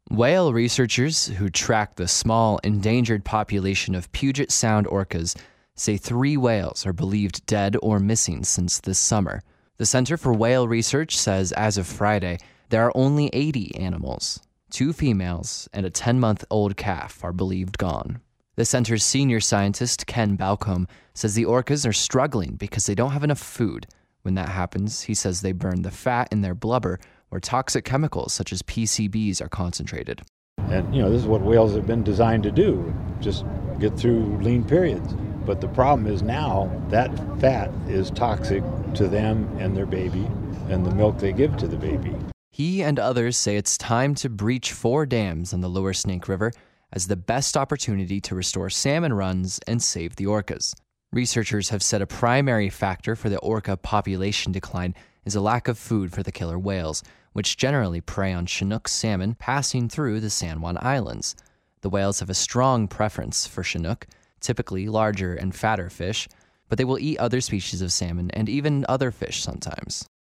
Whale researchers who track the small, endangered population of Puget Sound orcas say 3 whales are believed dead or missing since this summer. The Center for Whale Research says as of Friday, there are only 80 animals. 2 females and a 10-month-old calf are believed gone. The center's senior scientist, Ken Balcombe, says the orcas are struggling because they don't have enough food. When that happens, he says they burn the fat in their blubber where toxic chemicals such as PCBs are concentrated. And, this is what whales have been designed to do, just get through lean periods. But the problem is now that fat is toxic to them and their baby and the milk they give to the baby. He and others say it's time to breach 4 dams on the Lower Snake River as the best opportunity to restore salmon runs and save the orcas. Researchers have said a primary factor for the orca population decline is a lack of food for the killer whales, which generally prey on Chinook salmon passing through the San Juan Islands. The whales have a strong preference for Chinook, typically larger and fatter fish, but they will eat other species of salmon and even other fish sometimes.